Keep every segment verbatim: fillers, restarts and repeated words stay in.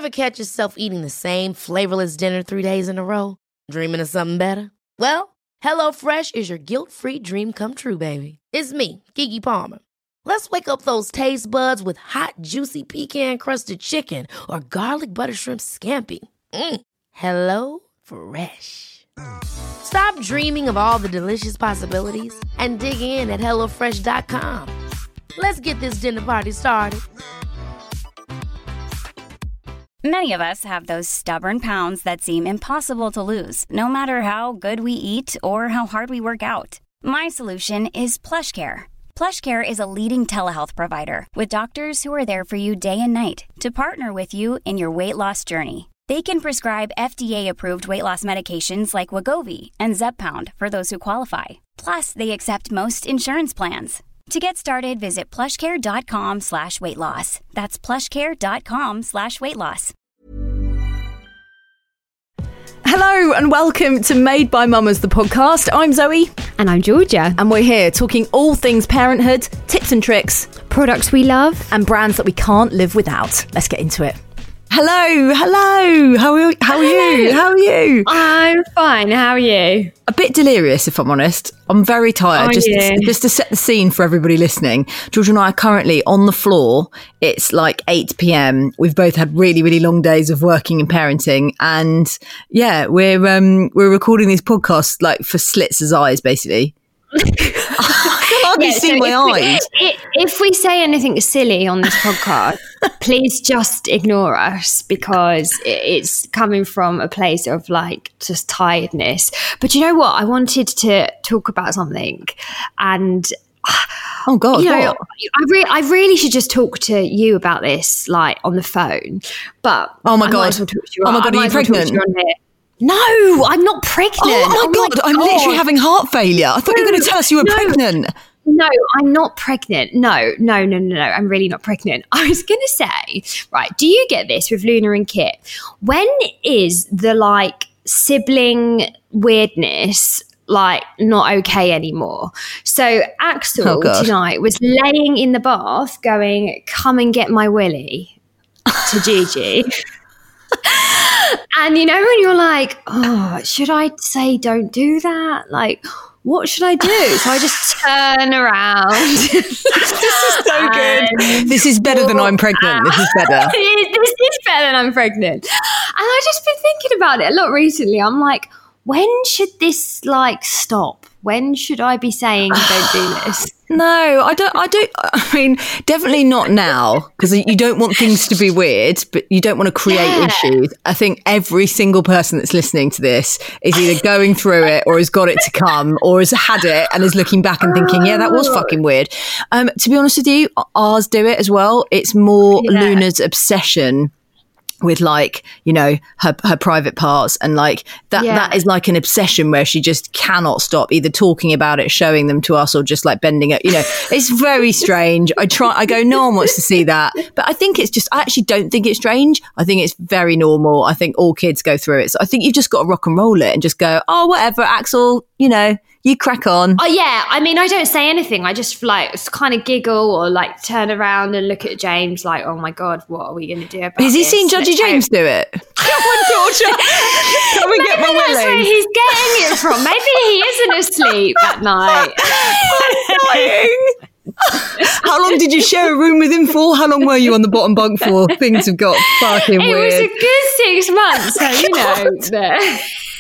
Ever catch yourself eating the same flavorless dinner three days in a row? Dreaming of something better? Well, HelloFresh is your guilt-free dream come true, baby. It's me, Keke Palmer. Let's wake up those taste buds with hot, juicy pecan-crusted chicken or garlic butter shrimp scampi. Mm. Hello Fresh. Stop dreaming of all the delicious possibilities and dig in at hello fresh dot com. Let's get this dinner party started. Many of us have those stubborn pounds that seem impossible to lose, no matter how good we eat or how hard we work out. My solution is PlushCare. PlushCare is a leading telehealth provider with doctors who are there for you day and night to partner with you in your weight loss journey. They can prescribe F D A-approved weight loss medications like Wegovy and Zepbound for those who qualify. Plus, they accept most insurance plans. To get started, visit plushcare.com slash weight loss. That's plushcare.com slash weight loss. Hello and welcome to Made by Mamas, the podcast. I'm Zoe. And I'm Georgia. And we're here talking all things parenthood, tips and tricks, products we love, and brands that we can't live without. Let's get into it. Hello, hello. How are, how are you? How are you? I'm fine. How are you? A bit delirious, if I'm honest. I'm very tired. Oh, just, yeah. to, just to set the scene for everybody listening. George and I are currently on the floor. It's like eight p.m. We've both had really, really long days of working and parenting. And yeah, we're um, we're recording these podcasts like for Slitz's eyes, basically. I can hardly yeah, see so my if eyes. We, if we say anything silly on this podcast, please just ignore us because it's coming from a place of like just tiredness. But you know what? I wanted to talk about something and oh god, you know, what? I, re- I really should just talk to you about this like on the phone. But oh my I god, might as well talk to you oh my on- god, I are might you as well talk to pregnant? you on here. No, I'm not pregnant. Oh my oh god, my I'm god. literally having heart failure. I thought you were going to tell us you were No. pregnant. No, I'm not pregnant. No, no, no, no, no. I'm really not pregnant. I was going to say, right, do you get this with Luna and Kit? When is the like sibling weirdness like not okay anymore? So Axel Oh, God. tonight was laying in the bath going, come and get my willy to Gigi. And you know when you're like, oh, should I say don't do that? Like, what should I do? So I just turn around. This is so good. This is better than I'm pregnant. This is better. This is better than I'm pregnant. And I've just been thinking about it a lot recently. I'm like, when should this like stop? When should I be saying don't do this? No, I don't. I don't. I mean, definitely not now because you don't want things to be weird, but you don't want to create Yeah. issues. I think every single person that's listening to this is either going through it or has got it to come or has had it and is looking back and thinking, yeah, that was fucking weird. Um, to be honest with you, ours do it as well. It's more Yeah. Luna's obsession with like, you know, her her private parts and like that Yeah. that is like an obsession where she just cannot stop either talking about it, showing them to us or just like bending it, you know. It's very strange. I try I go, no one wants to see that. But I think it's just I actually don't think it's strange. I think it's very normal. I think all kids go through it. So I think you've just got to rock and roll it and just go, oh whatever, Axel, you know, you crack on. Oh yeah, I mean, I don't say anything. I just like kind of giggle or like turn around and look at James like, oh my God, what are we going to do about Has he this? seen Judgy Let's James hope- do it? Come on, Georgia. Come and get my Maybe that's where willy. he's getting it from. Maybe he isn't asleep at night. How long did you share a room with him for? How long were you on the bottom bunk for? Things have got fucking It weird. was a good six months, so you know. there.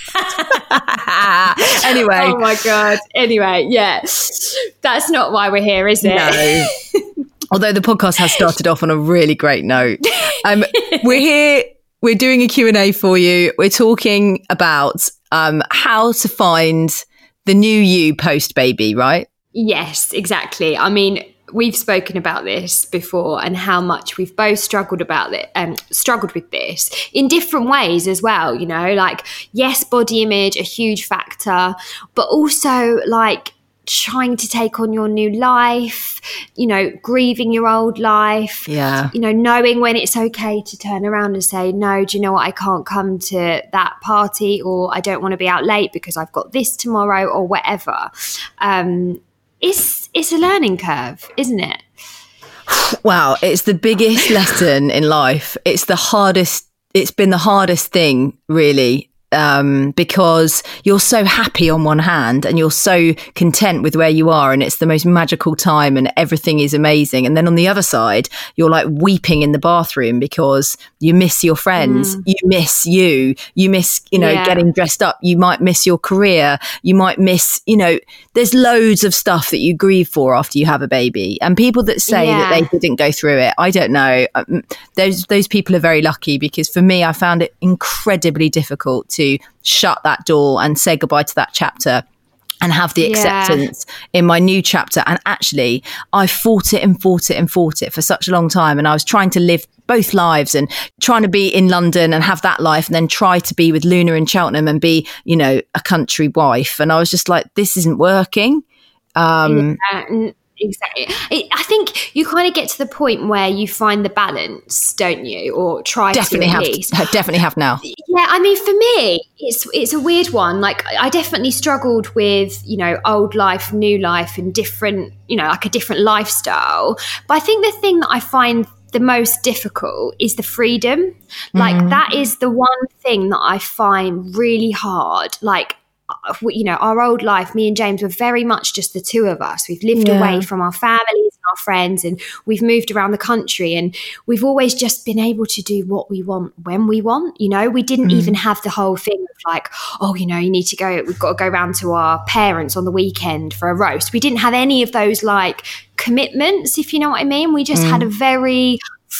Anyway. Oh my God. Anyway, yeah. That's not why we're here, is it? No. Although the podcast has started off on a really great note. Um, we're here, we're doing a Q and A for you. We're talking about um, how to find the new you post-baby, right? Yes, exactly. I mean, we've spoken about this before and how much we've both struggled about it and um, struggled with this in different ways as well. You know, like, yes, body image, a huge factor, but also like trying to take on your new life, you know, grieving your old life, Yeah. you know, knowing when it's okay to turn around and say, no, do you know what? I can't come to that party, or I don't want to be out late because I've got this tomorrow, or whatever. Um, It's it's a learning curve, isn't it? Wow, it's the biggest lesson in life. It's the hardest it's been the hardest thing, really. Um, because you're so happy on one hand and you're so content with where you are and it's the most magical time and everything is amazing. And then on the other side, you're like weeping in the bathroom because you miss your friends, mm. you miss you, you miss, you know, yeah. getting dressed up. You might miss your career. You might miss, you know, there's loads of stuff that you grieve for after you have a baby. And people that say yeah. that they didn't go through it, I don't know. Um, those, those people are very lucky, because for me, I found it incredibly difficult to to shut that door and say goodbye to that chapter and have the acceptance yeah. in my new chapter. And actually, I fought it and fought it and fought it for such a long time. And I was trying to live both lives and trying to be in London and have that life, and then try to be with Luna in Cheltenham and be, you know, a country wife. And I was just like, this isn't working. Um, yeah. Exactly. I think you kind of get to the point where you find the balance, don't you? Or try definitely to at have, least. Definitely have now. Yeah, I mean, for me, it's it's a weird one. Like, I definitely struggled with, you know, old life, new life, and different, you know, like a different lifestyle. But I think the thing that I find the most difficult is the freedom. Like, mm. that is the one thing that I find really hard. Like, you know, our old life, me and James were very much just the two of us. We've lived yeah. away from our families and our friends, and we've moved around the country, and we've always just been able to do what we want when we want. You know, we didn't mm. even have the whole thing of like, oh, you know, you need to go, we've got to go round to our parents on the weekend for a roast. We didn't have any of those like commitments, if you know what I mean. We just mm. had a very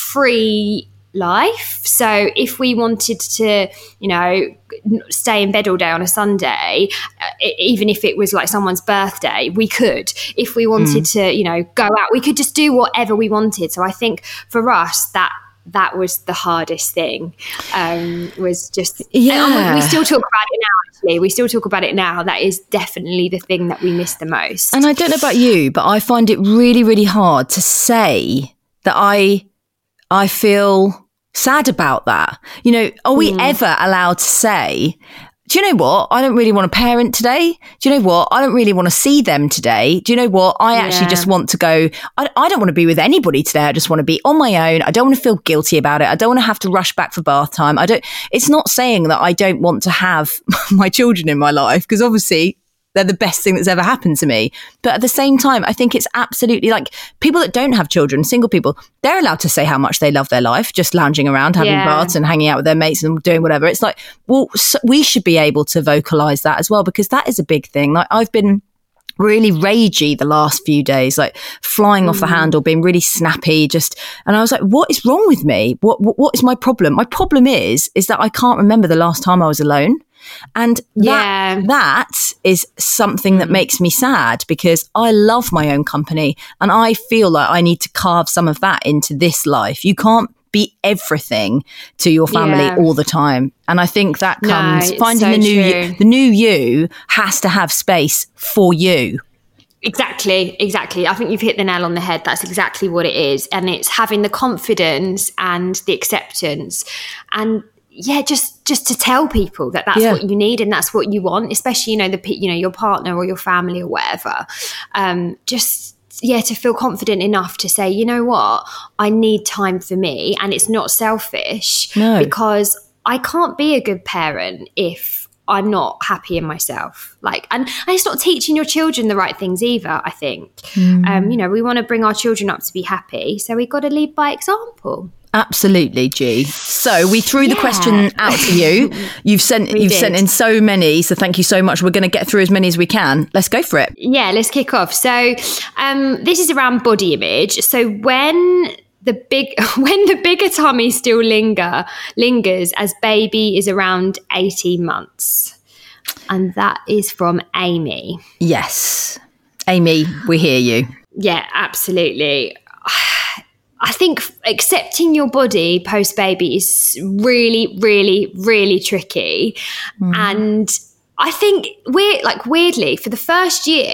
free life. So if we wanted to, you know, stay in bed all day on a Sunday, uh, even if it was like someone's birthday, we could. If we wanted mm. to, you know, go out, we could just do whatever we wanted. So I think for us, that that was the hardest thing. Um, was just, yeah. we still talk about it now. Actually, we still talk about it now. That is definitely the thing that we miss the most. And I don't know about you, but I find it really, really hard to say that I. I feel sad about that. You know, are we mm. ever allowed to say, do you know what? I don't really want to parent today. Do you know what? I don't really want to see them today. Do you know what? I yeah. actually just want to go, I, I don't want to be with anybody today. I just want to be on my own. I don't want to feel guilty about it. I don't want to have to rush back for bath time. I don't, it's not saying that I don't want to have my children in my life, because obviously they're the best thing that's ever happened to me. But at the same time, I think it's absolutely like people that don't have children, single people, they're allowed to say how much they love their life, just lounging around, having yeah. baths and hanging out with their mates and doing whatever. It's like, well, so we should be able to vocalize that as well, because that is a big thing. Like, I've been really ragey the last few days, like flying mm. off the handle, being really snappy, just, and I was like, what is wrong with me? What, what, what is my problem? My problem is, is that I can't remember the last time I was alone. And that, yeah. that is something that makes me sad, because I love my own company and I feel like I need to carve some of that into this life. You can't be everything to your family yeah. all the time. And I think that comes no, finding so the new true. you, the new you has to have space for you. Exactly, exactly. I think you've hit the nail on the head. That's exactly what it is. And it's having the confidence and the acceptance, and yeah, just just to tell people that that's yeah. what you need and that's what you want, especially, you know, the you know, your partner or your family or whatever. Um, just yeah, to feel confident enough to say, you know what, I need time for me, and it's not selfish no. because I can't be a good parent if I'm not happy in myself. Like, and, and it's not teaching your children the right things either, I think. Mm. Um, you know, we want to bring our children up to be happy, so we've got to lead by example. Absolutely, G. So we threw yeah. the question out to you. You've sent we you've did. sent in so many, so thank you so much. We're going to get through as many as we can. Let's go for it. Yeah, let's kick off. So um, this is around body image. So when the big when the bigger tummy still linger lingers as baby is around eighteen months, and that is from Amy. Yes, Amy, we hear you. Yeah, absolutely. I think accepting your body post-baby is really, really, really tricky. Mm. And I think we're like weirdly for the first year,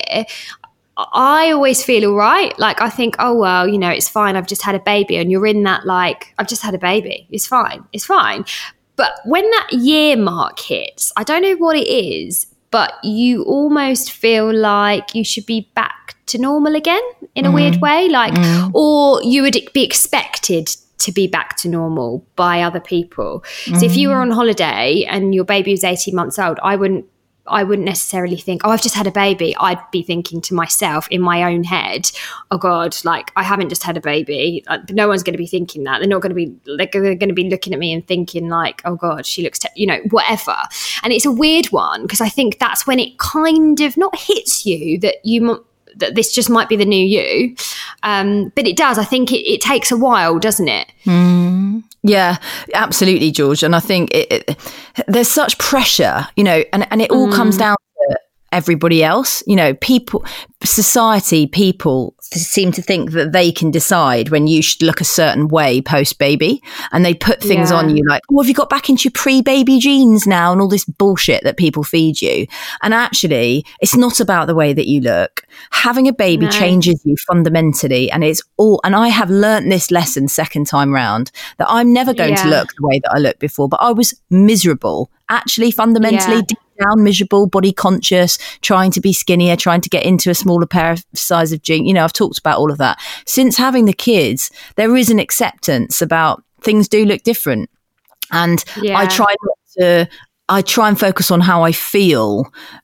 I always feel all right. Like I think, oh, well, you know, it's fine. I've just had a baby, and you're in that, like, I've just had a baby. It's fine. It's fine. But when that year mark hits, I don't know what it is, but you almost feel like you should be back to normal again in a mm. weird way, like, mm. or you would be expected to be back to normal by other people. So if you were on holiday and your baby was eighteen months old, I wouldn't I wouldn't necessarily think, oh, I've just had a baby. I'd be thinking to myself in my own head, oh God, like I haven't just had a baby. No one's going to be thinking that. They're not going to be, they're going to be looking at me and thinking like, oh God, she looks, te-, you know, whatever. And it's a weird one because I think that's when it kind of not hits you that you, that this just might be the new you. Um, but it does. I think it, it takes a while, doesn't it? Mm. Yeah, absolutely, George. And I think it, it, there's such pressure, you know, and, and it all mm. comes down to everybody else. You know, people, society, people seem to think that they can decide when you should look a certain way post-baby. And they put things yeah. on you like, oh, have you got back into your pre-baby jeans now? And all this bullshit that people feed you. And actually, it's not about the way that you look. Having a baby no. changes you fundamentally. And it's all, and I have learnt this lesson second time round that I'm never going yeah. to look the way that I looked before, but I was miserable, actually, fundamentally, yeah. deep down, miserable, body conscious, trying to be skinnier, trying to get into a smaller pair of size of jeans. You know, I've talked about all of that. Since having the kids, there is an acceptance about things do look different. And yeah. I try not to, I try and focus on how I feel,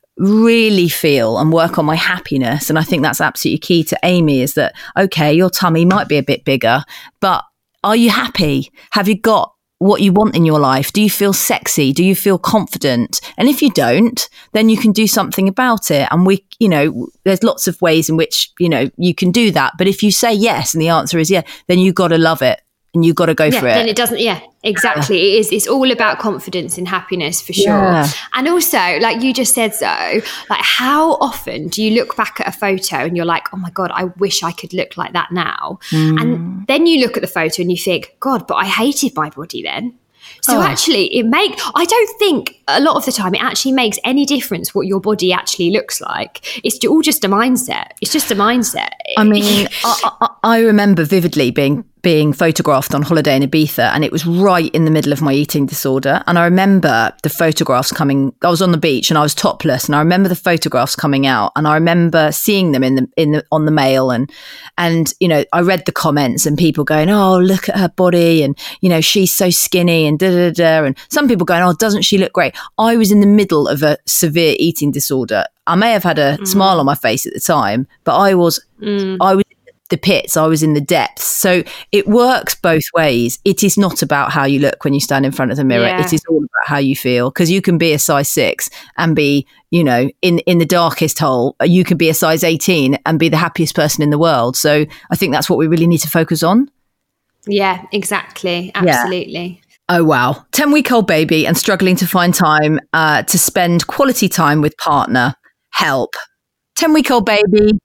really feel, and work on my happiness. And I think that's absolutely key to Amy, is that, okay, your tummy might be a bit bigger, but are you happy? Have you got what you want in your life? Do you feel sexy? Do you feel confident? And if you don't, then you can do something about it. And we, you know, there's lots of ways in which, you know, you can do that. But if you say yes and the answer is yeah, then you got to love it and you got to go yeah, for it. Then it doesn't, yeah, exactly. Yeah. It is, it's all about confidence and happiness for sure. Yeah. And also, like you just said, so like how often do you look back at a photo and you're like, oh my God, I wish I could look like that now. Mm. And then you look at the photo and you think, God, but I hated my body then. So oh. actually it make, I don't think a lot of the time it actually makes any difference what your body actually looks like. It's all just a mindset. It's just a mindset. I mean, I, I, I remember vividly being being photographed on holiday in Ibiza, and it was right in the middle of my eating disorder. And I remember the photographs coming, I was on the beach and I was topless, and I remember the photographs coming out, and I remember seeing them in the, in the, on the mail. And, and, you know, I read the comments and people going, oh, look at her body. And, you know, she's so skinny and da, da, da. And some people going, oh, doesn't she look great? I was in the middle of a severe eating disorder. I may have had a mm. smile on my face at the time, but I was, mm. I was the pits, I was in the depths. So it works both ways. It is not about how you look when you stand in front of the mirror. Yeah. It is all about how you feel, because you can be a size six and be, you know, in in the darkest hole. You can be a size eighteen and be the happiest person in the world. So I think that's what we really need to focus on. Yeah, exactly. Absolutely. Yeah. Oh, wow. ten-week-old baby and struggling to find time uh, to spend quality time with partner. Help. ten-week-old baby.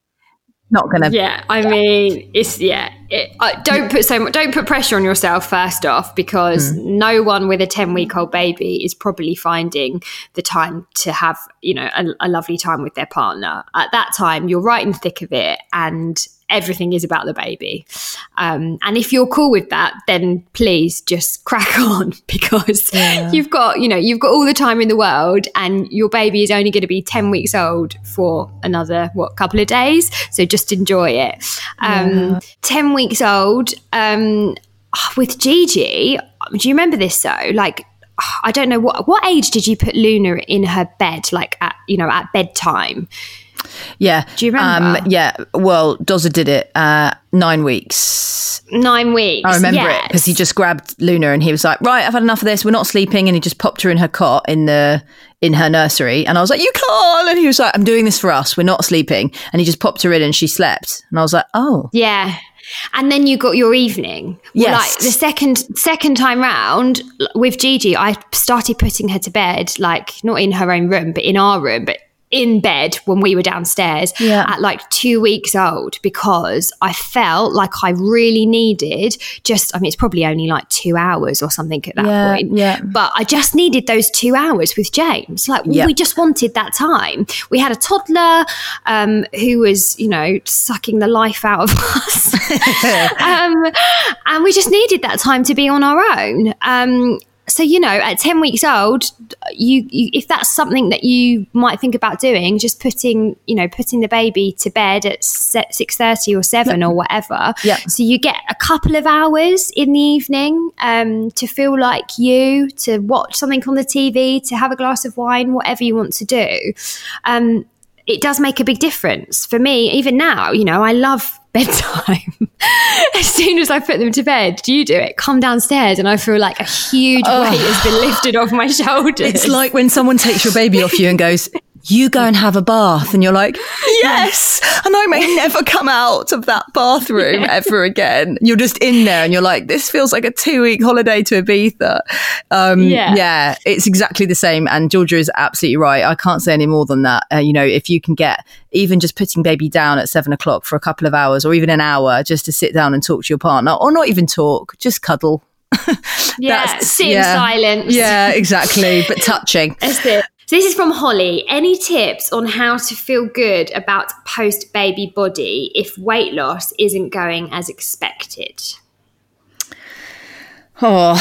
Not gonna. Yeah, I yeah. mean, it's yeah. It, uh, don't put so much. Don't put pressure on yourself. First off, because mm. no one with a ten-week-old baby is probably finding the time to have, you know, a, a lovely time with their partner. At that time, you're right in the thick of it, and everything is about the baby. Um, and if you're cool with that, then please just crack on, because yeah. you've got, you know, you've got all the time in the world, and your baby is only going to be ten weeks old for another, what, couple of days. So just enjoy it. Um, yeah. ten weeks old, um, with Gigi, do you remember this though? Like, I don't know, what, what age did you put Luna in her bed, like at, you know, at bedtime? Yeah. Do you remember? Um, yeah. Well, Dozer did it uh, nine weeks. Nine weeks. I remember yes. it because he just grabbed Luna and he was like, right, I've had enough of this. We're not sleeping. And he just popped her in her cot in the in her nursery. And I was like, you can't. And he was like, I'm doing this for us. We're not sleeping. And he just popped her in and she slept. And I was like, oh. Yeah. And then you got your evening. Yes. Well, like the second second time round with Gigi, I started putting her to bed, like not in her own room, but in our room, but in bed when we were downstairs yeah. at like two weeks old, because I felt like I really needed just, I mean, it's probably only like two hours or something at that yeah, point, yeah. but I just needed those two hours with James. Like yeah. we just wanted that time. We had a toddler um, who was, you know, sucking the life out of us. um, and we just needed that time to be on our own. Um, So, you know, at ten weeks old, you, you if that's something that you might think about doing, just putting, you know, putting the baby to bed at six thirty or seven yep. or whatever. Yep. So you get a couple of hours in the evening um, to feel like you, to watch something on the T V, to have a glass of wine, whatever you want to do. Um, it does make a big difference. For me, even now, you know, I love bedtime. As soon as I put them to bed, do you do it? Come downstairs and I feel like a huge oh. weight has been lifted off my shoulders. It's like when someone takes your baby off you and goes, you go and have a bath, and you're like, yes, and I may never come out of that bathroom yeah. ever again. You're just in there and you're like, this feels like a two week holiday to Ibiza. Um, yeah. yeah, it's exactly the same. And Georgia is absolutely right. I can't say any more than that. Uh, you know, if you can get even just putting baby down at seven o'clock for a couple of hours or even an hour just to sit down and talk to your partner, or not even talk, just cuddle. yeah, sit yeah. in silence. Yeah, exactly. But touching. That's it. So this is from Holly. Any tips on how to feel good about post-baby body if weight loss isn't going as expected? Oh,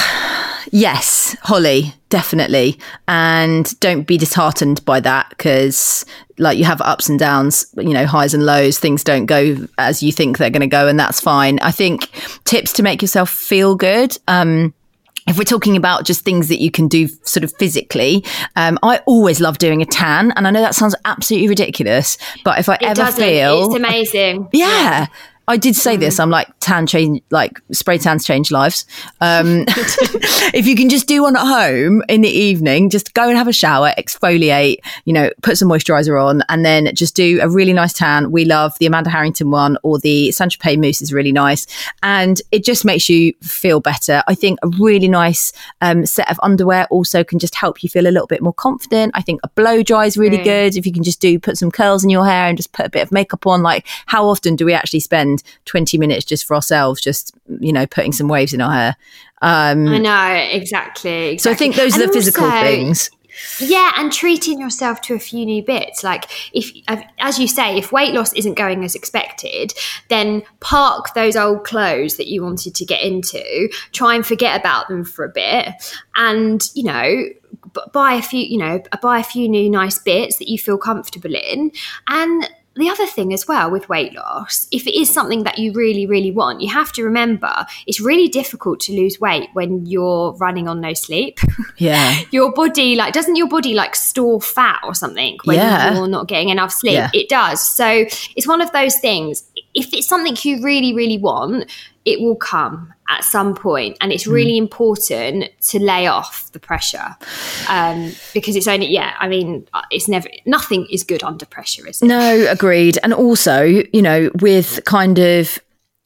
yes, Holly, definitely. And don't be disheartened by that, because like you have ups and downs, you know, highs and lows. Things don't go as you think they're going to go, and that's fine. I think tips to make yourself feel good. Um, If we're talking about just things that you can do sort of physically, um, I always love doing a tan. And I know that sounds absolutely ridiculous, but if I it ever doesn't. feel... It's amazing. Yeah. yeah. I did say mm. this. I'm like, tan change, like spray tans change lives. Um, if you can just do one at home in the evening, just go and have a shower, exfoliate, you know, put some moisturizer on, and then just do a really nice tan. We love the Amanda Harrington one, or the Saint-Tropez mousse is really nice. And it just makes you feel better. I think a really nice um, set of underwear also can just help you feel a little bit more confident. I think a blow dry is really mm. good. If you can just do, put some curls in your hair and just put a bit of makeup on. Like, how often do we actually spend twenty minutes just for ourselves, just, you know, putting some waves in our hair? Um, I know, exactly, exactly. So I think those and are the physical also, things. Yeah, and treating yourself to a few new bits. Like, if, as you say, if weight loss isn't going as expected, then park those old clothes that you wanted to get into, try and forget about them for a bit, and, you know, buy a few, you know, buy a few new nice bits that you feel comfortable in. And the other thing as well with weight loss, if it is something that you really, really want, you have to remember it's really difficult to lose weight when you're running on no sleep. Yeah. Your body, like, doesn't your body like store fat or something when yeah. you're not getting enough sleep? Yeah. It does. So it's one of those things. If it's something you really, really want, it will come at some point, and it's really mm. important to lay off the pressure, um, because it's only, yeah, I mean, it's never, nothing is good under pressure, is it? No, agreed. And also, you know, with kind of,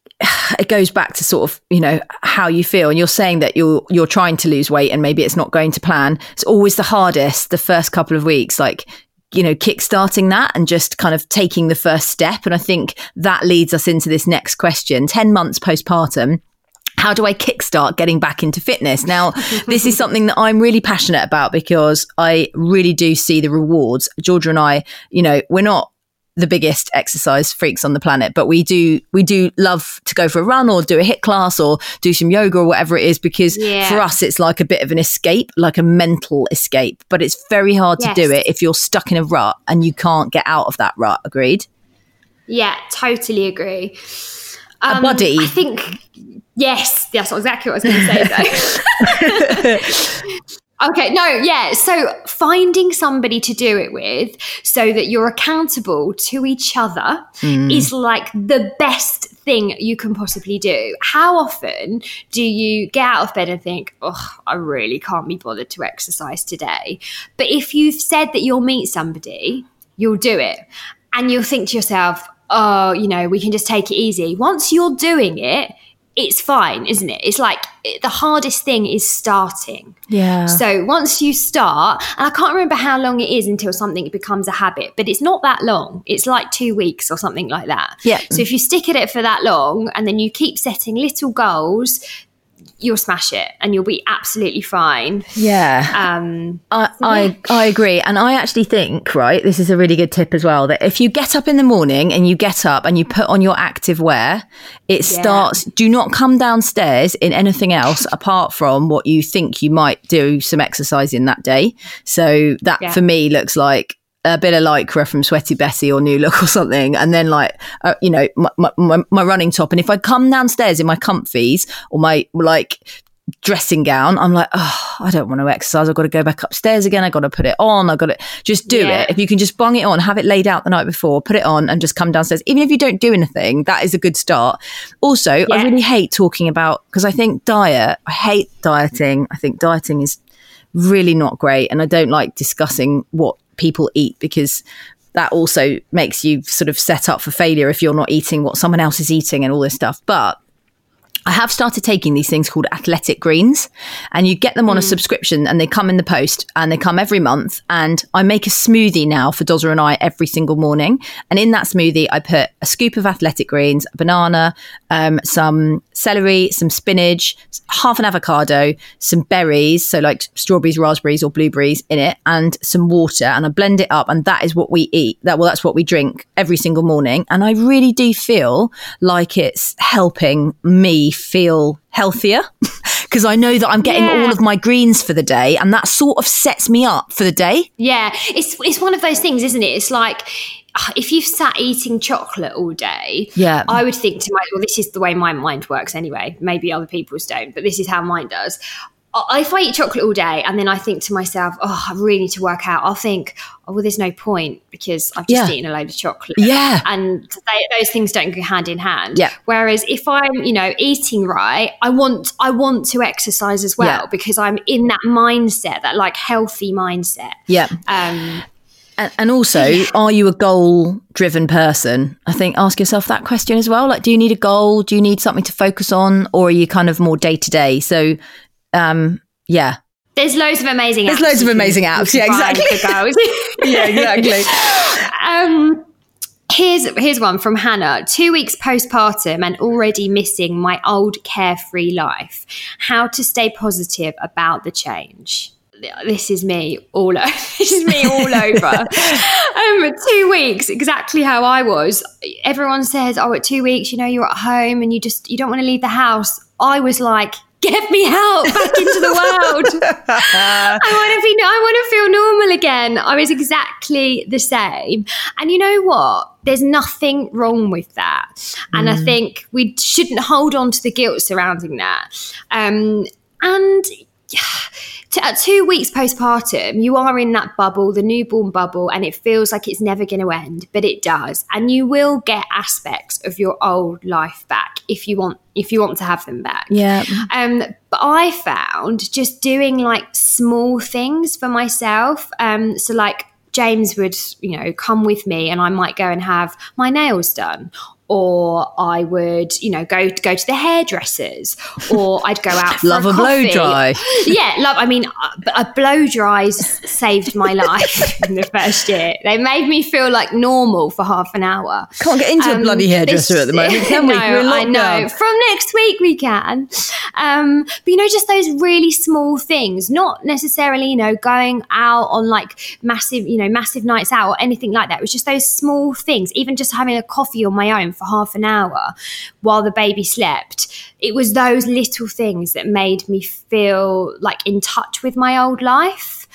it goes back to sort of, you know, how you feel. And you're saying that you're you're trying to lose weight and maybe it's not going to plan. It's always the hardest, the first couple of weeks, like, you know, kickstarting that and just kind of taking the first step. And I think that leads us into this next question. ten months postpartum, how do I kickstart getting back into fitness? Now, this is something that I'm really passionate about because I really do see the rewards. Georgia and I, you know, we're not the biggest exercise freaks on the planet, but we do we do love to go for a run or do a HIIT class or do some yoga or whatever it is, because yeah. for us it's like a bit of an escape, like a mental escape, but it's very hard yes. to do it if you're stuck in a rut and you can't get out of that rut. Agreed? Yeah, totally agree. Um, a buddy. I think, yes, that's exactly what I was going to say though. Okay, no, yeah. So finding somebody to do it with so that you're accountable to each other mm. is like the best thing you can possibly do. How often do you get out of bed and think, oh, I really can't be bothered to exercise today? But if you've said that you'll meet somebody, you'll do it. And you'll think to yourself, oh, you know, we can just take it easy. Once you're doing it, it's fine, isn't it? It's like the hardest thing is starting. Yeah. So once you start, and I can't remember how long it is until something becomes a habit, but it's not that long. It's like two weeks or something like that. Yeah. So if you stick at it for that long and then you keep setting little goals, you'll smash it and you'll be absolutely fine. Yeah. Um, I, so yeah. I I agree. And I actually think, right, this is a really good tip as well, that if you get up in the morning and you get up and you put on your active wear, it yeah. starts, do not come downstairs in anything else apart from what you think you might do some exercise in that day. So that yeah. for me looks like a bit of Lycra from Sweaty Betty or New Look or something, and then like uh, you know my, my, my running top. And if I come downstairs in my comfies or my like dressing gown, I'm like, oh, I don't want to exercise. I've got to go back upstairs again. I've got to put it on. I've got to just do yeah. it. If you can just bung it on, have it laid out the night before, put it on and just come downstairs. Even if you don't do anything, that is a good start. Also, yeah. I really hate talking about, because I think diet, I hate dieting. I think dieting is really not great. And I don't like discussing what people eat, because that also makes you sort of set up for failure if you're not eating what someone else is eating and all this stuff. But I have started taking these things called athletic greens, and you get them on mm. a subscription and they come in the post and they come every month. And I make a smoothie now for Dozza and I every single morning. And in that smoothie, I put a scoop of athletic greens, a banana, um, some celery, some spinach, half an avocado, some berries, so like strawberries, raspberries or blueberries in it, and some water. And I blend it up, and that is what we eat. That well, that's what we drink every single morning. And I really do feel like it's helping me feel healthier, because I know that I'm getting yeah. all of my greens for the day, and that sort of sets me up for the day. Yeah, it's it's one of those things, isn't it? It's like, if you've sat eating chocolate all day, yeah. I would think to myself, well, this is the way my mind works anyway. Maybe other people's don't, but this is how mine does. If I eat chocolate all day and then I think to myself, oh, I really need to work out, I'll think, oh, well, there's no point because I've just yeah. eaten a load of chocolate. Yeah. And they, those things don't go hand in hand. Yeah. Whereas if I'm, you know, eating right, I want I want to exercise as well yeah. because I'm in that mindset, that like healthy mindset. Yeah. Um, and, and also, yeah. are you a goal-driven person? I think ask yourself that question as well. Like, do you need a goal? Do you need something to focus on? Or are you kind of more day-to-day? So, um, yeah. There's loads of amazing There's apps. There's loads of amazing apps. Yeah, exactly. yeah, exactly. um, here's, here's one from Hannah. Two weeks postpartum and already missing my old carefree life. How to stay positive about the change. This is me all over. This is me all over. um, two weeks, exactly how I was. Everyone says, oh, at two weeks, you know, you're at home and you just, you don't want to leave the house. I was like, get me out back into the world. I want to be, I want to feel normal again. I was exactly the same. And you know what? There's nothing wrong with that. And mm. I think we shouldn't hold on to the guilt surrounding that. Um, and to, at two weeks postpartum, you are in that bubble, the newborn bubble, and it feels like it's never going to end, but it does. And you will get aspects of your old life back if you want, if you want to have them back. Yeah. Um, but I found just doing like small things for myself. Um, so like James would, you know, come with me and I might go and have my nails done. Or I would, you know, go go to the hairdressers, or I'd go out for love a, a blow dry. Yeah, love. I mean, a, a blow dry saved my life in the first year. They made me feel like normal for half an hour. Can't get into um, a bloody hairdresser this, at the moment, can we? No, I know. From next week we can. Um, but you know, just those really small things, not necessarily, you know, going out on like massive, you know, massive nights out or anything like that. It was just those small things, even just having a coffee on my own for half an hour while the baby slept. It was those little things that made me feel like in touch with my old life.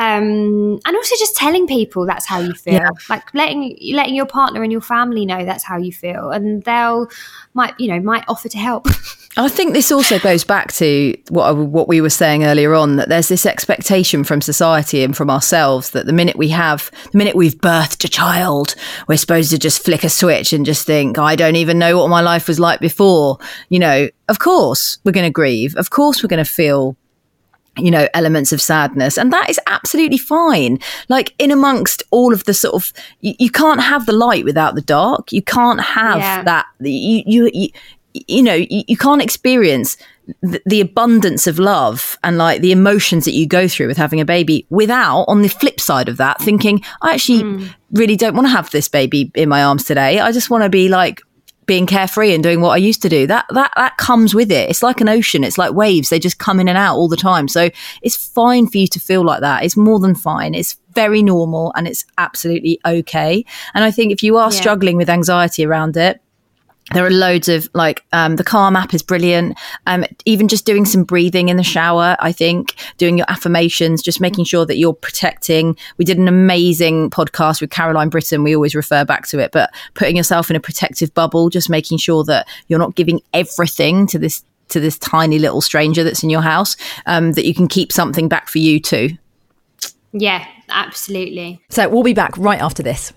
Um, and also just telling people that's how you feel, yeah. like letting letting your partner and your family know that's how you feel, and they'll might you know might offer to help. I think this also goes back to what what we were saying earlier on, that there's this expectation from society and from ourselves that the minute we have, the minute we've birthed a child, we're supposed to just flick a switch and just think, I don't even know what my life was like before. You know, of course we're going to grieve. Of course we're going to feel, you know, elements of sadness. And that is absolutely fine. Like in amongst all of the sort of, you, you can't have the light without the dark. You can't have yeah. that. You, you, you, you know, you, you can't experience the, the abundance of love and like the emotions that you go through with having a baby without, on the flip side of that, thinking, I actually mm. really don't want to have this baby in my arms today. I just want to be like being carefree and doing what I used to do. That that that comes with it. It's like an ocean. It's like waves. They just come in and out all the time. So it's fine for you to feel like that. It's more than fine. It's very normal and it's absolutely okay. And I think if you are Yeah. struggling with anxiety around it, there are loads of like um, the Calm app is brilliant. Um, even just doing some breathing in the shower, I think, doing your affirmations, just making sure that you're protecting. We did an amazing podcast with Caroline Britton. We always refer back to it, but putting yourself in a protective bubble, just making sure that you're not giving everything to this to this tiny little stranger that's in your house, um, that you can keep something back for you too. Yeah, absolutely. So we'll be back right after this.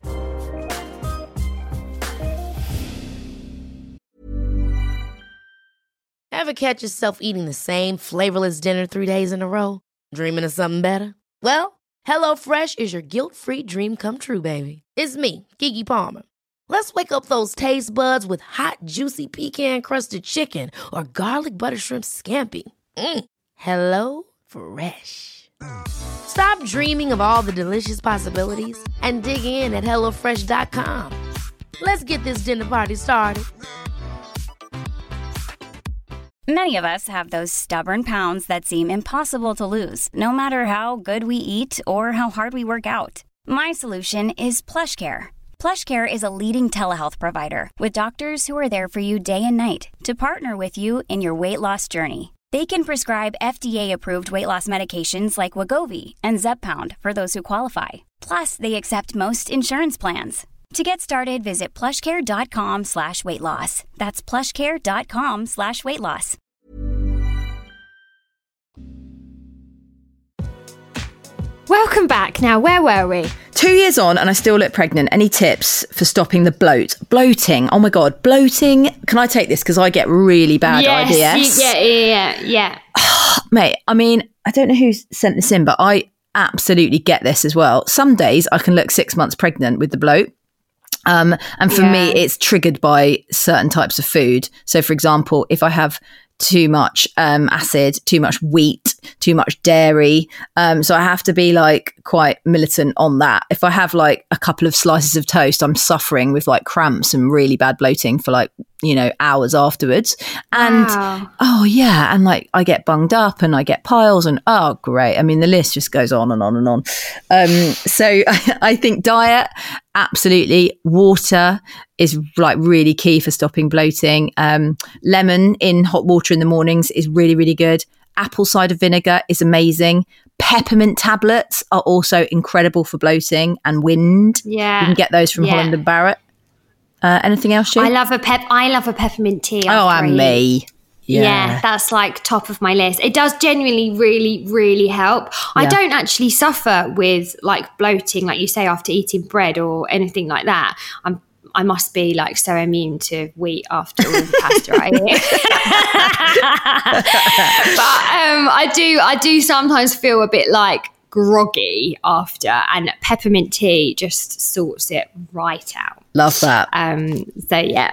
Ever catch yourself eating the same flavorless dinner three days in a row? Dreaming of something better? Well, HelloFresh is your guilt-free dream come true, baby. It's me, Keke Palmer. Let's wake up those taste buds with hot, juicy pecan-crusted chicken or garlic butter shrimp scampi. Mm. Hello Fresh. Stop dreaming of all the delicious possibilities and dig in at hello fresh dot com. Let's get this dinner party started. Many of us have those stubborn pounds that seem impossible to lose, no matter how good we eat or how hard we work out. My solution is PlushCare. PlushCare is a leading telehealth provider with doctors who are there for you day and night to partner with you in your weight loss journey. They can prescribe F D A-approved weight loss medications like Wegovy and Zepbound for those who qualify. Plus, they accept most insurance plans. To get started, visit plushcare.com slash weight loss. That's plushcare.com slash weight loss. Welcome back. Now, where were we? Two years on and I still look pregnant. Any tips for stopping the bloat? Bloating. Oh my God. Bloating. Can I take this? Because I get really bad I B S. Yes, you- yeah, yeah, yeah, yeah. Mate, I mean, I don't know who sent this in, but I absolutely get this as well. Some days I can look six months pregnant with the bloat. Um, and for Yeah. me, it's triggered by certain types of food. So, for example, if I have too much um, acid, too much wheat, too much dairy, um, so I have to be like quite militant on that. If I have like a couple of slices of toast, I'm suffering with like cramps and really bad bloating for like, you know, hours afterwards. And Wow. oh yeah, and like I get bunged up and I get piles and oh great. I mean, the list just goes on and on and on. Um, so I think diet, absolutely. Water is like really key for stopping bloating. Um, lemon in hot water in the mornings is really, really good. Apple cider vinegar is amazing. Peppermint tablets are also incredible for bloating and wind. Yeah. You can get those from Yeah. Holland and Barrett. Uh, anything else, Ju? I love a pep. I love a peppermint tea. Oh, after I and eat. me. Yeah. Yeah. that's like top of my list. It does genuinely really, really help. I Yeah. don't actually suffer with like bloating, like you say, after eating bread or anything like that. I'm I must be like so immune to wheat after all the pasta I eat. But um, I do I do sometimes feel a bit like groggy after, and peppermint tea just sorts it right out. Love that. Um, so yeah.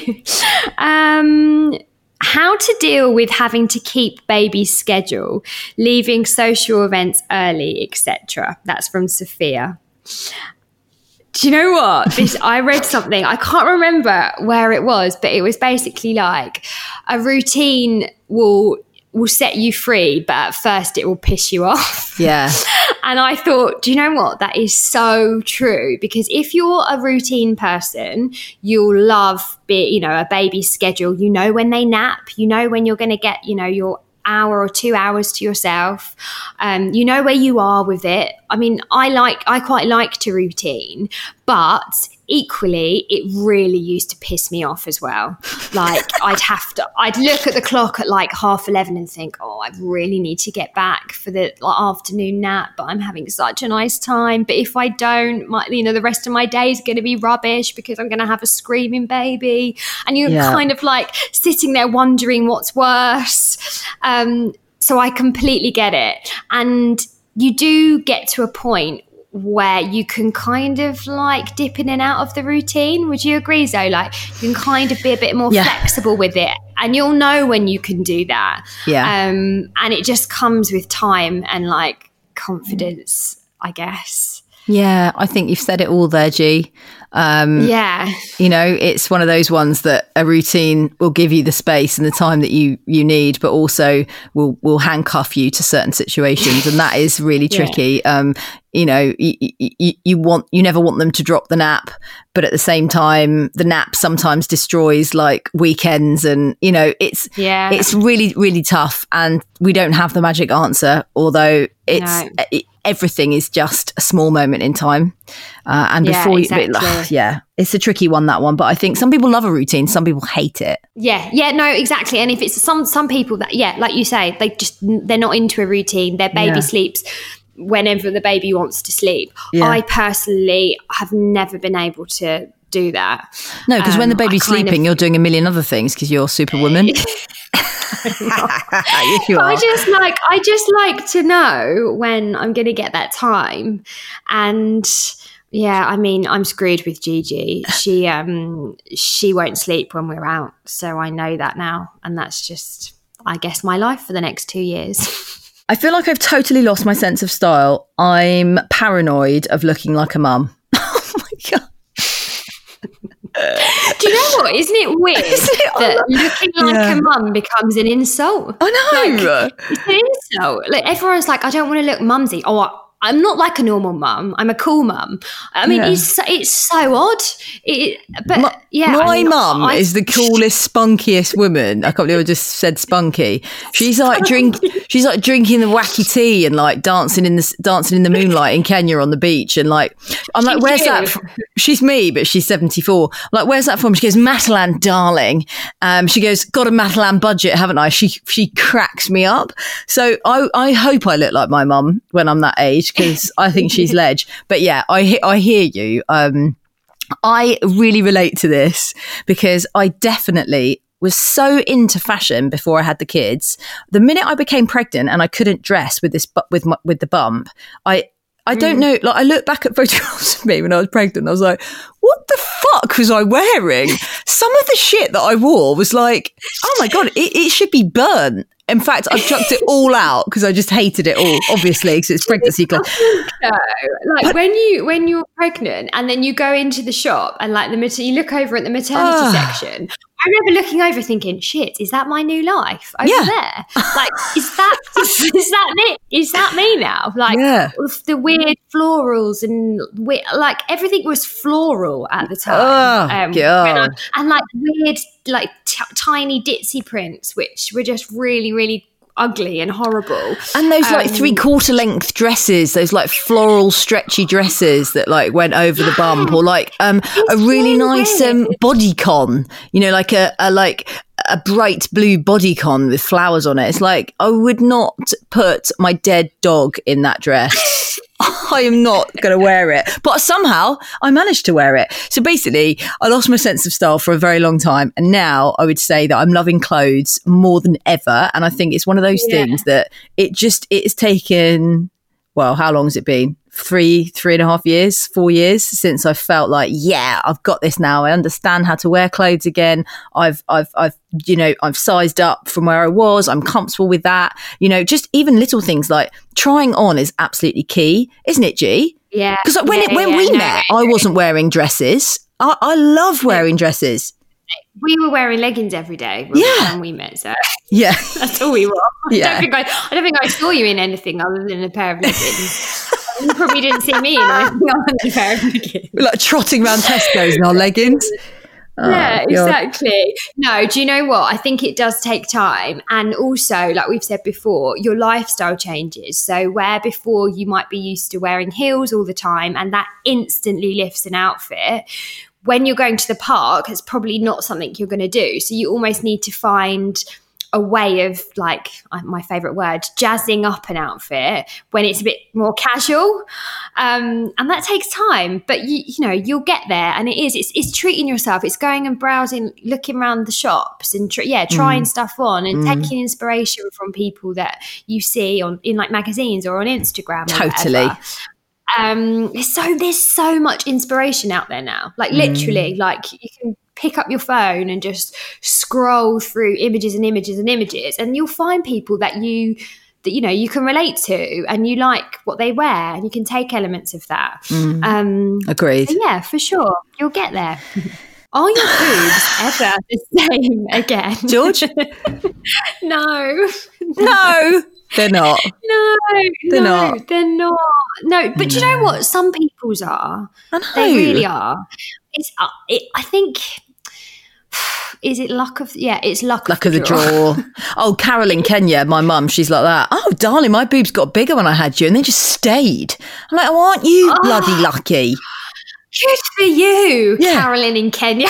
um, how to deal with having to keep baby's schedule, leaving social events early, et cetera. That's from Sophia. Do you know what? This I read something. I can't remember where it was, but it was basically like a routine will will set you free, but at first it will piss you off. Yeah. And I thought, do you know what? That is so true. Because if you're a routine person, you'll love, be, you know, a baby's schedule. You know when they nap. You know when you're going to get, you know, your hour or two hours to yourself. Um, you know where you are with it. I mean, I like, I quite like to routine, but equally, it really used to piss me off as well. Like I'd have to, I'd look at the clock at like half eleven and think, oh, I really need to get back for the like, afternoon nap, but I'm having such a nice time. But if I don't, my, you know, the rest of my day is going to be rubbish because I'm going to have a screaming baby. And you're Yeah. kind of like sitting there wondering what's worse. Um, so I completely get it. And you do get to a point where you can kind of like dip in and out of the routine. Would you agree, Zoe? Like you can kind of be a bit more Yeah. flexible with it, and you'll know when you can do that. Yeah. Um, and it just comes with time and like confidence, I guess. Yeah, I think you've said it all there, G. Um, Yeah. You know, it's one of those ones that a routine will give you the space and the time that you you need, but also will will handcuff you to certain situations, and that is really tricky. Yeah. Um, you know, you, you, you want you never want them to drop the nap, but at the same time, the nap sometimes destroys like weekends, and you know, it's yeah, it's really really tough, and we don't have the magic answer, although it's no. it, everything is just a small moment in time. Uh, and yeah, before exactly. you, but, yeah, it's a tricky one, that one. But I think some people love a routine, some people hate it. Yeah, yeah, no, exactly. And if it's some some people that, yeah, like you say, they just they're not into a routine. Their baby yeah. sleeps whenever the baby wants to sleep. Yeah. I personally have never been able to do that. No, because um, when the baby's sleeping, of, you're doing a million other things because you're Superwoman. Yes, you are. I just like I just like to know when I'm going to get that time, and yeah, I mean, I'm screwed with Gigi. She um she won't sleep when we're out, so I know that now, and that's just, I guess, my life for the next two years. I feel like I've totally lost my sense of style. I'm paranoid of looking like a mum. Oh my God. Do you know what? Isn't it weird Isn't it? that looking like yeah. a mum becomes an insult? I know. Like, it's an insult. Like, everyone's like, I don't want to look mumsy. Oh, I'm not like a normal mum. I'm a cool mum. I mean, yeah. it's it's so odd. It, but my, yeah, my I mean, mum I, is the coolest, spunkiest woman. I can't believe I just said spunky. She's like drink. She's like drinking the wacky tea and like dancing in the dancing in the moonlight in Kenya on the beach. And like, I'm like, where's you. that? From? She's me, but she's seventy-four. I'm like, where's that from? She goes, Matalan, darling. Um, she goes, got a Matalan budget, haven't I? She she cracks me up. So I I hope I look like my mum when I'm that age, because I think she's ledge. But yeah, I I hear you. Um, I really relate to this because I definitely was so into fashion before I had the kids. The minute I became pregnant and I couldn't dress with this bu- with my, with the bump, I I don't know. Like, I look back at photographs of me when I was pregnant. I was like, what the fuck was I wearing? Some of the shit that I wore was like, oh my God, it, it should be burnt. In fact, I've chucked it all out because I just hated it all, obviously, because it's pregnancy clothes. No, like but, when you when you're pregnant and then you go into the shop and like the mater- you look over at the maternity uh, section. I remember looking over thinking, shit, is that my new life over yeah. there? Like, is that is that it? Is that me now? Like yeah. the weird florals and we- like everything was floral at the time. Oh, um, God. I, and like weird, like t- tiny ditzy prints, which were just really, really ugly and horrible. And those like um, three quarter length dresses, those like floral stretchy dresses that like went over the bump, or like um a really nice um bodycon, you know, like a, a like a bright blue bodycon with flowers on it. It's like, I would not put my dead dog in that dress. I am not going to wear it. But somehow I managed to wear it. So basically, I lost my sense of style for a very long time. And now I would say that I'm loving clothes more than ever. And I think it's one of those yeah. things that it just, it's taken, well, how long has it been? Three, three and a half years, four years since I felt like, yeah, I've got this now. I understand how to wear clothes again. I've, I've, I've, you know, I've sized up from where I was. I'm comfortable with that. You know, just even little things like trying on is absolutely key, isn't it, G? Yeah. Because when yeah, it, when yeah, we no, met, no, I wasn't wearing dresses. I, I love wearing dresses. We were wearing leggings every day when yeah. we met, so yeah, that's all we were. Yeah. I don't think I, I don't think I saw you in anything other than a pair of leggings. You probably didn't see me in anything other than a pair of leggings. We're like trotting around Tesco's in our leggings. Oh, yeah, God. Exactly. No, do you know what? I think it does take time. And also, like we've said before, your lifestyle changes. So where before you might be used to wearing heels all the time and that instantly lifts an outfit, when you're going to the park, it's probably not something you're going to do. So you almost need to find a way of, like, my favorite word, jazzing up an outfit when it's a bit more casual. Um, and that takes time, but you, you know, you'll get there. And it is, it's, it's treating yourself. It's going and browsing, looking around the shops and tr- yeah, trying mm. stuff on and mm. taking inspiration from people that you see on in like magazines or on Instagram. Totally. Or um, there's so, there's so much inspiration out there now. Like literally, mm. like you can pick up your phone and just scroll through images and images and images, and you'll find people that you that you know you can relate to and you like what they wear, and you can take elements of that. Mm. Um, Agreed. so yeah, for sure, you'll get there. Are your boobs ever the same again? George? No. No, they're not. No, They're no, not. they're not. No, but do you know what? Some people's are. I know. They really are. It's. Uh, it, I think. Is it luck of? Yeah, it's luck, Luck of of the the draw. draw. Oh, Carol in Kenya, my mum, she's like that. Oh, darling, my boobs got bigger when I had you and they just stayed. I'm like, oh, aren't you Oh. bloody lucky? Good for you, Yeah. Carolyn in Kenya.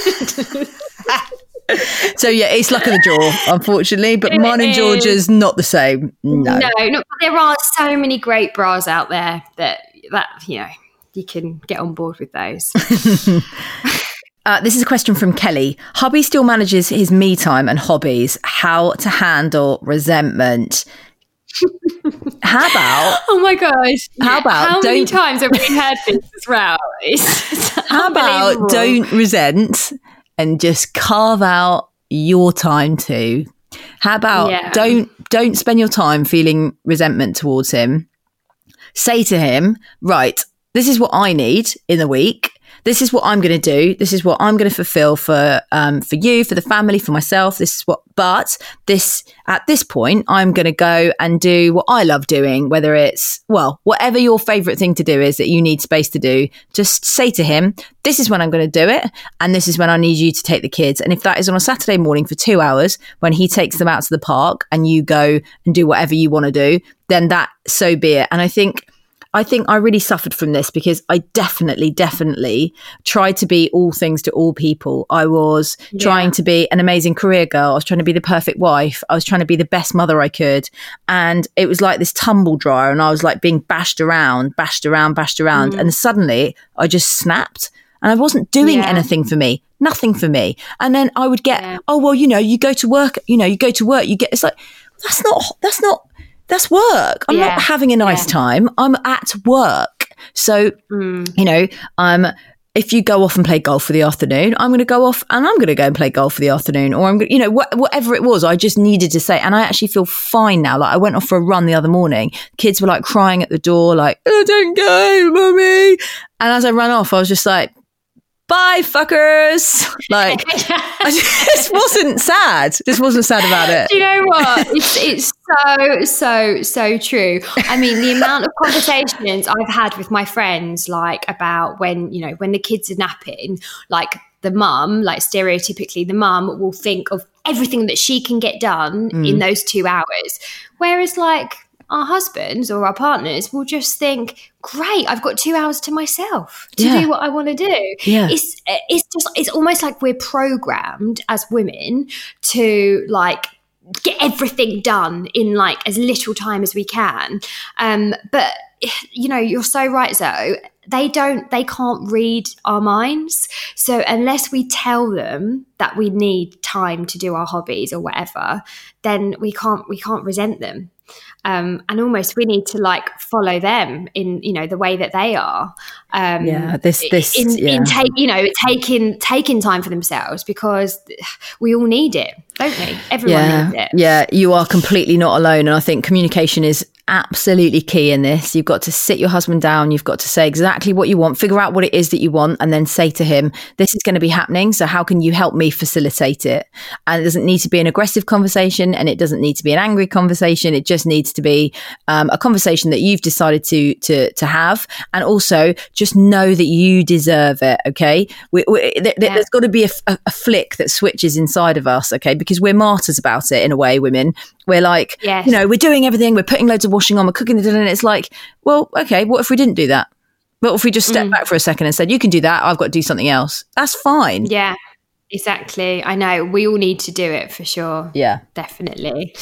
So, yeah, it's luck of the draw, unfortunately. But It mine and is. George's not the same. No. No, no, but there are so many great bras out there that that you know you can get on board with those. Uh, this is a question from Kelly. Hubby still manages his me time and hobbies. How to handle resentment? How about Oh my gosh! How about how many don't- times have we heard this as well? It's how about unbelievable. don't resent and just carve out your time too? How about Yeah. don't don't spend your time feeling resentment towards him. Say to him, right, this is what I need in the week. This is what I'm going to do. This is what I'm going to fulfill for um, for you, for the family, for myself. This is what. But this at this point, I'm going to go and do what I love doing. Whether it's well, whatever your favourite thing to do is that you need space to do. Just say to him, "This is when I'm going to do it, and this is when I need you to take the kids." And if that is on a Saturday morning for two hours, when he takes them out to the park, and you go and do whatever you want to do, then that so be it. And I think. I think I really suffered from this because I definitely, definitely tried to be all things to all people. I was Yeah. trying to be an amazing career girl. I was trying to be the perfect wife. I was trying to be the best mother I could. And it was like this tumble dryer and I was like being bashed around, bashed around, bashed around. Mm. And suddenly I just snapped and I wasn't doing Yeah. anything for me, nothing for me. And then I would get, Yeah. oh, well, you know, you go to work, you know, you go to work, you get, it's like, that's not, that's not, that's work. I'm Yeah. not having a nice Yeah. time. I'm at work. So, Mm. you know, um, if you go off and play golf for the afternoon, I'm going to go off and I'm going to go and play golf for the afternoon. Or I'm going to, you know, wh- whatever it was, I just needed to say. And I actually feel fine now. Like I went off for a run the other morning. Kids were like crying at the door, like, oh, don't go, mummy. And as I ran off, I was just like, bye, fuckers. Like, I just wasn't sad. Just wasn't sad about it. Do you know what? It's it's so so so true. I mean, the amount of conversations I've had with my friends, like about when you know when the kids are napping, like the mum, like stereotypically, the mum will think of everything that she can get done Mm. in those two hours, whereas like our husbands or our partners will just think, great, I've got two hours to myself to Yeah. do what I want to do. Yeah. It's it's just it's almost like we're programmed as women to like get everything done in like as little time as we can. Um, but you know, you're so right, Zoe. They don't, they can't read our minds. So unless we tell them that we need time to do our hobbies or whatever, then we can't, we can't resent them. Um, and almost we need to like follow them in, you know, the way that they are. Um, Yeah, this- this- in, yeah. in take, you know, taking, taking time for themselves because we all need it, don't we? Everyone Yeah, needs it. yeah, you are completely not alone. And I think communication is absolutely key in this. You've got to sit your husband down. You've got to say exactly what you want, figure out what it is that you want, and then say to him, this is going to be happening. So how can you help me facilitate it? And it doesn't need to be an aggressive conversation and it doesn't need to be an angry conversation. It just needs to be um, a conversation that you've decided to, to, to have. And also just know that you deserve it. Okay. We, we, th- Yeah. There's got to be a, a, a flick that switches inside of us. Okay. Because we're martyrs about it in a way, women. We're like, Yes. you know, we're doing everything. We're putting loads of washing on. We're cooking the dinner. And it's like, well, okay, what if we didn't do that? What if we just stepped back for a second and said, you can do that. I've got to do something else. That's fine. Yeah, exactly. I know we all need to do it for sure. Yeah. Definitely.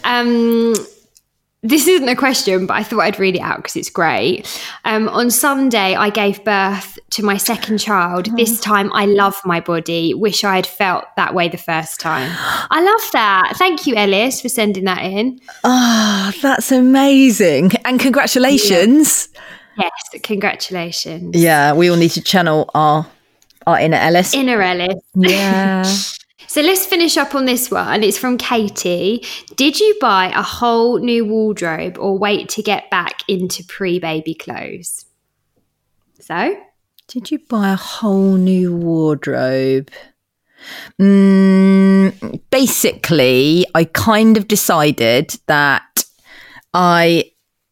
Um, this isn't a question, but I thought I'd read it out because it's great. Um, on Sunday, I gave birth to my second child. This time, I love my body. Wish I had felt that way the first time. I love that. Thank you, Ellis, for sending that in. Oh, that's amazing. And congratulations. Yes, congratulations. Yeah. We all need to channel our, our inner Ellis. Inner Ellis. Yeah. So let's finish up on this one. It's from Katie. Did you buy a whole new wardrobe or wait to get back into pre-baby clothes? So, Did you buy a whole new wardrobe? Mm, basically, I kind of decided that I,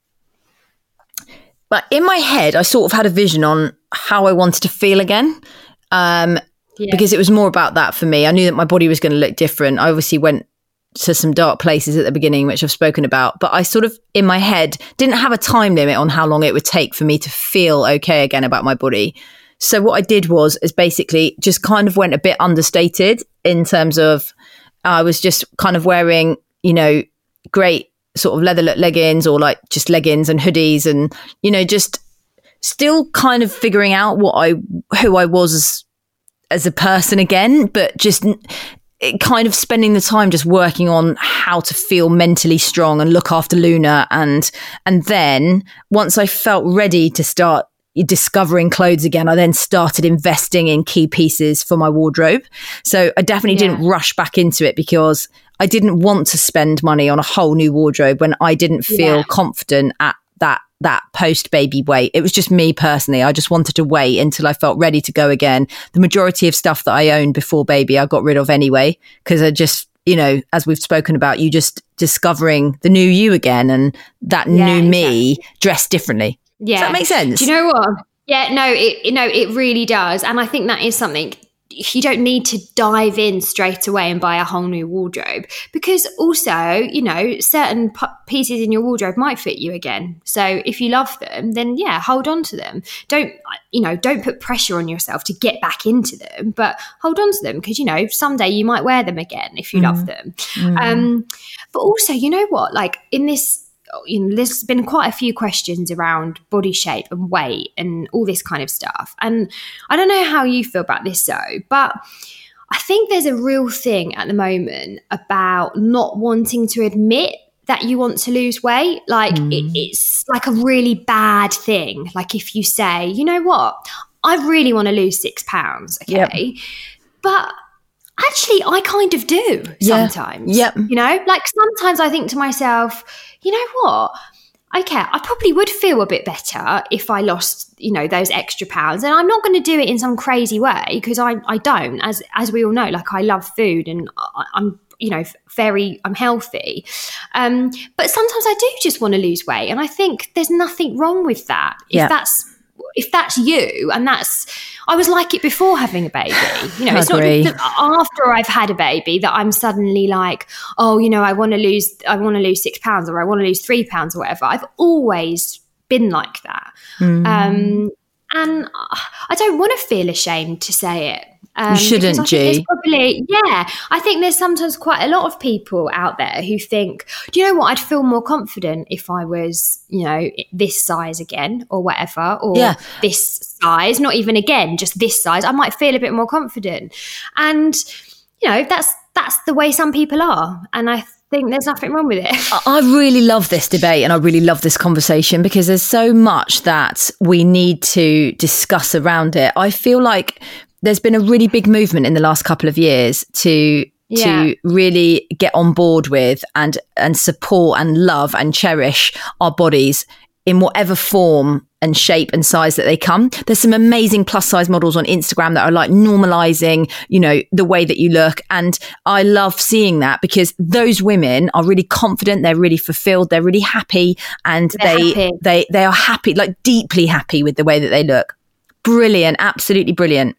but in my head, I sort of had a vision on how I wanted to feel again. Um, yeah. Because it was more about that for me. I knew that my body was going to look different. I obviously went to some dark places at the beginning, which I've spoken about, but I sort of in my head didn't have a time limit on how long it would take for me to feel okay again about my body. So what I did was is basically just kind of went a bit understated in terms of I was just kind of wearing, you know, great sort of leather leggings or like just leggings and hoodies and, you know, just still kind of figuring out what I, who I was as, as a person again, but just it kind of spending the time just working on how to feel mentally strong and look after Luna. And, and then once I felt ready to start discovering clothes again, I then started investing in key pieces for my wardrobe. So I definitely yeah. didn't rush back into it because I didn't want to spend money on a whole new wardrobe when I didn't feel yeah. confident at that that post-baby weight. It was just me personally. I just wanted to wait until I felt ready to go again. The majority of stuff that I owned before baby, I got rid of anyway, because I just, you know, as we've spoken about, you just discovering the new you again and that yeah, new exactly. me dressed differently. Yeah. Does that make sense? Do you know what? Yeah, no, it, no, it really does. And I think that is something you don't need to dive in straight away and buy a whole new wardrobe, because also, you know, certain p- pieces in your wardrobe might fit you again. So if you love them, then yeah, hold on to them. Don't, you know, don't put pressure on yourself to get back into them, but hold on to them because, you know, someday you might wear them again if you mm. love them. Mm. Um, but also, you know what, like in this, you know, there's been quite a few questions around body shape and weight and all this kind of stuff. And I don't know how you feel about this, though, but I think there's a real thing at the moment about not wanting to admit that you want to lose weight. Like mm. it, it's like a really bad thing. Like if you say, you know what, I really want to lose six pounds, okay? Yep. But actually, I kind of do sometimes. Yeah. Yep. You know, like sometimes I think to myself, you know what? Okay, I probably would feel a bit better if I lost, you know, those extra pounds. And I'm not going to do it in some crazy way because I, I don't, as as we all know, like I love food and I, I'm, you know, very, I'm healthy. Um, but sometimes I do just want to lose weight. And I think there's nothing wrong with that. If yeah. that's, if that's you and that's, I was like it before having a baby, you know, I it's agree. not that after I've had a baby that I'm suddenly like, oh, you know, I want to lose, I want to lose six pounds or I want to lose three pounds or whatever. I've always been like that. Mm. Um, and I don't want to feel ashamed to say it. Um, you shouldn't, G. Probably, yeah. I think there's sometimes quite a lot of people out there who think, do you know what? I'd feel more confident if I was, you know, this size again or whatever, or yeah. this size, not even again, just this size. I might feel a bit more confident. And, you know, that's that's the way some people are. And I think there's nothing wrong with it. I really love this debate and I really love this conversation because there's so much that we need to discuss around it. I feel like there's been a really big movement in the last couple of years to yeah. to really get on board with and and support and love and cherish our bodies in whatever form and shape and size that they come. There's some amazing plus size models on Instagram that are like normalizing, you know, the way that you look. And I love seeing that because those women are really confident. They're really fulfilled. They're really happy. And they're they, happy. they, they are happy, like deeply happy with the way that they look. Brilliant. Absolutely brilliant.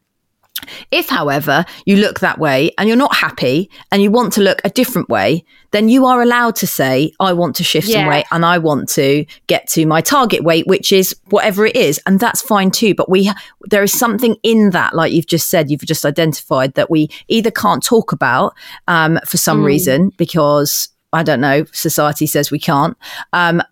If, however, you look that way and you're not happy and you want to look a different way, then you are allowed to say, I want to shift yeah. some weight and I want to get to my target weight, which is whatever it is. And that's fine too. But we, there is something in that, like you've just said, you've just identified that we either can't talk about um, for some mm. reason because, I don't know, society says we can't, um,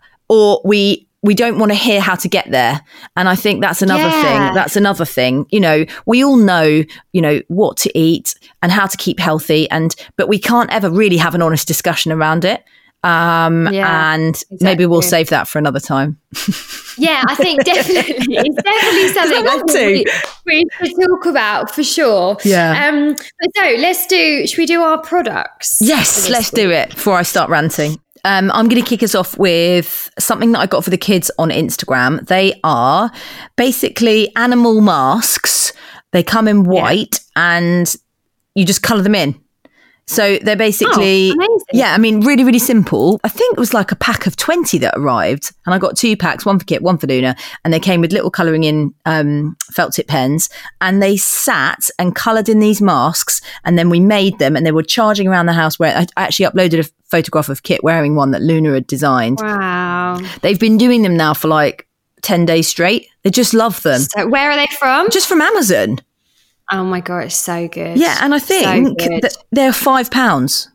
or we we don't want to hear how to get there. And I think that's another yeah. thing. That's another thing. You know, we all know, you know, what to eat and how to keep healthy. And, but we can't ever really have an honest discussion around it. Um, yeah, and exactly. maybe we'll save that for another time. Yeah, I think definitely. It's definitely something I think we, we should talk about for sure. Yeah. Um, but so let's do, should we do our products? Yes, let's week? do it before I start ranting. um, I'm going to kick us off with something that I got for the kids on Instagram. They are basically animal masks. They come in white yeah. and you just colour them in. So they're basically, oh, yeah, I mean, really, really simple. I think it was like a pack of twenty that arrived, and I got two packs, one for Kit, one for Luna, and they came with little colouring in um, felt tip pens, and they sat and coloured in these masks, and then we made them, and they were charging around the house. Where I actually uploaded a photograph of Kit wearing one that Luna had designed. Wow. They've been doing them now for like ten days straight. They just love them. So where are they from? Just from Amazon. Oh my God, it's so good. Yeah, and I think so that they're five pounds.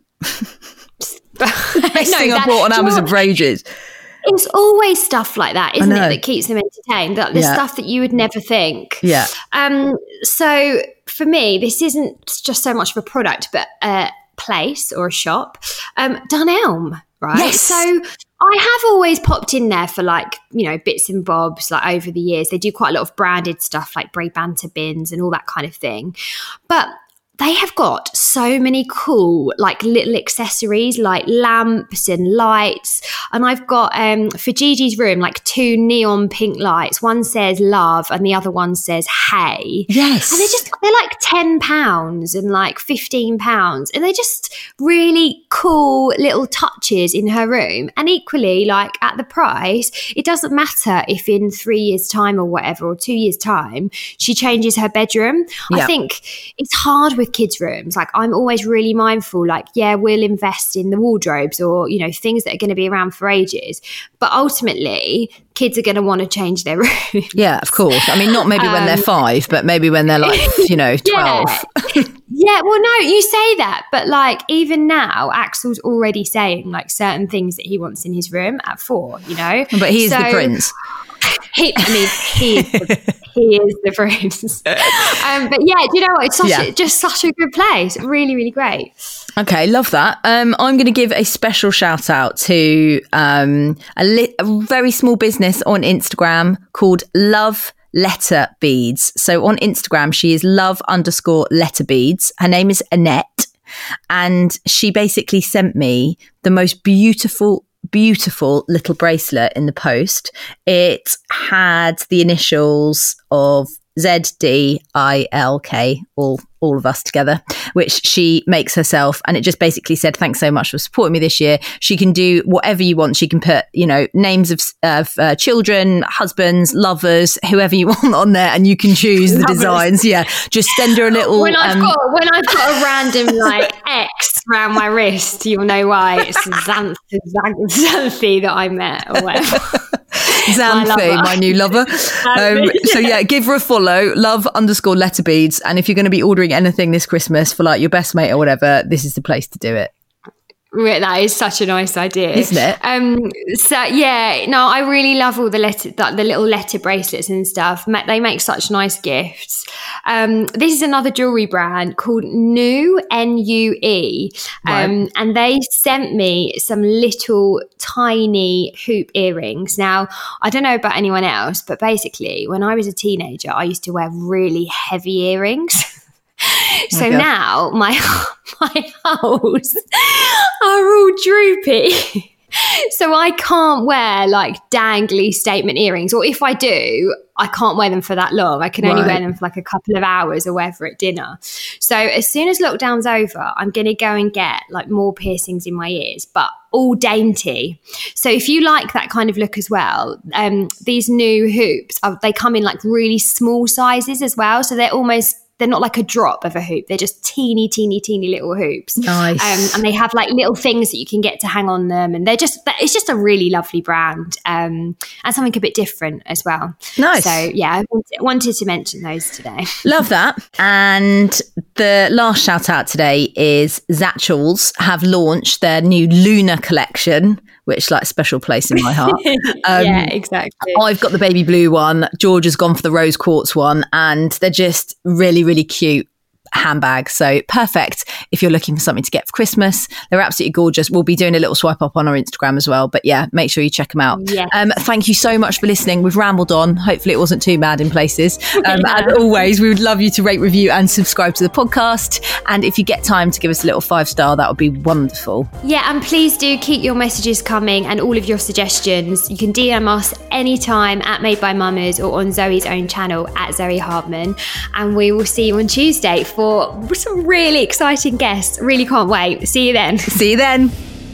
Best no, thing I that, bought on Amazon for ages. It's always stuff like that, isn't it, that keeps them entertained? The, the yeah. stuff that you would never think. Yeah. Um. So for me, this isn't just so much of a product, but a place or a shop. Um, Dunelm, right? Yes. So I have always popped in there for like, you know, bits and bobs, like over the years. They do quite a lot of branded stuff like Bray Banter bins and all that kind of thing. But they have got so many cool, like little accessories, like lamps and lights. And I've got um, for Gigi's room, like two neon pink lights. One says love and the other one says hey. Yes. And they're just, they're like ten pounds and like fifteen pounds. And they're just really cool little touches in her room. And equally, like at the price, it doesn't matter if in three years' time or whatever, or two years' time, she changes her bedroom. Yeah. I think it's hard with kids' rooms. Like I'm always really mindful, like, yeah, we'll invest in the wardrobes or, you know, things that are going to be around for ages. But ultimately, kids are going to want to change their room. Yeah, of course. I mean, not maybe um, when they're five, but maybe when they're like, you know, twelve. Yeah. Yeah, well, no, you say that, but like even now, Axel's already saying like certain things that he wants in his room at four, you know? But he's so, the prince. He, I mean, he is the, he is the prince. Um, but yeah, do you know what? It's such yeah. a, just such a good place. Really, really great. Okay, love that. Um, I'm going to give a special shout out to um, a, li- a very small business on Instagram called Love Letter Beads. So on Instagram, she is love underscore letter beads. Her name is Annette. And she basically sent me the most beautiful beautiful little bracelet in the post. It had the initials of Z D I L K, all all of us together, which she makes herself, and it just basically said, thanks so much for supporting me this year. She can do whatever you want. She can put, you know, names of, of uh, children, husbands, lovers, whoever you want on there, and you can choose the designs. Yeah, just send her a little when I've um, got when I've got a random like X around my wrist, you'll know why. It's Xanth- Xanthi that I met or whatever. Xanthi, my, my new lover. Um, so yeah, give her a follow, love underscore letter beads. And if you're going to be ordering anything this Christmas for like your best mate or whatever, this is the place to do it. That is such a nice idea, isn't it? Um, so yeah, no, I really love all the letter, the, the little letter bracelets and stuff. They make such nice gifts. Um, this is another jewelry brand called Nue, N U E, um, right. and they sent me some little tiny hoop earrings. Now, I don't know about anyone else, but basically, when I was a teenager, I used to wear really heavy earrings. So okay. now my my holes are all droopy. So I can't wear like dangly statement earrings, or if I do, I can't wear them for that long. I can only right. wear them for like a couple of hours or whatever at dinner. So as soon as lockdown's over, I'm going to go and get like more piercings in my ears, but all dainty. So if you like that kind of look as well, um, these new hoops, uh, they come in like really small sizes as well. So they're almost They're not like a drop of a hoop. They're just teeny, teeny, teeny little hoops. Nice. Um, and they have like little things that you can get to hang on them. And they're just, it's just a really lovely brand um, and something a bit different as well. Nice. So yeah, I wanted to mention those today. Love that. And the last shout out today is Zatchels have launched their new Luna collection, which like special place in my heart. Um, yeah, exactly. I've got the baby blue one. George has gone for the rose quartz one, and they're just really, really cute. handbag. So perfect if you're looking for something to get for Christmas. They're absolutely gorgeous. We'll be doing a little swipe up on our Instagram as well. But yeah, make sure you check them out. Yes. Um, thank you so much for listening. We've rambled on. Hopefully it wasn't too bad in places. Um, yeah. As always, we would love you to rate, review and subscribe to the podcast. And if you get time to give us a little five star, that would be wonderful. Yeah, and please do keep your messages coming and all of your suggestions. You can D M us anytime at Made by Mamas or on Zoe's own channel at Zoe Hartman. And we will see you on Tuesday for some really exciting guests. Really can't wait. See you then. See you then.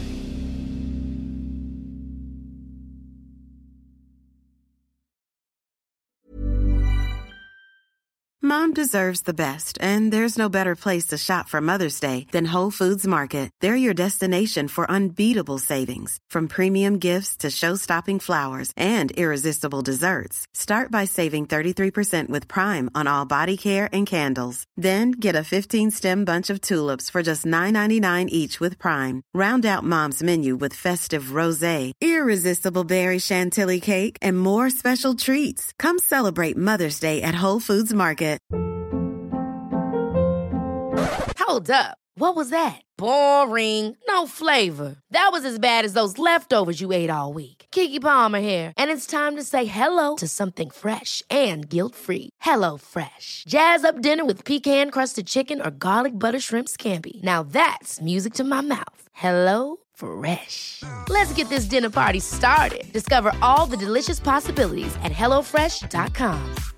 Mom deserves the best, and there's no better place to shop for Mother's Day than Whole Foods Market. They're your destination for unbeatable savings, from premium gifts to show-stopping flowers and irresistible desserts. Start by saving thirty-three percent with Prime on all body care and candles. Then get a fifteen-stem bunch of tulips for just nine ninety-nine each with Prime. Round out Mom's menu with festive rosé, irresistible berry chantilly cake, and more special treats. Come celebrate Mother's Day at Whole Foods Market. Hold up. What was that? Boring. No flavor. That was as bad as those leftovers you ate all week. Keke Palmer here, and it's time to say hello to something fresh and guilt-free. Hello Fresh. Jazz up dinner with pecan-crusted chicken or garlic butter shrimp scampi. Now that's music to my mouth. Hello Fresh. Let's get this dinner party started. Discover all the delicious possibilities at hello fresh dot com.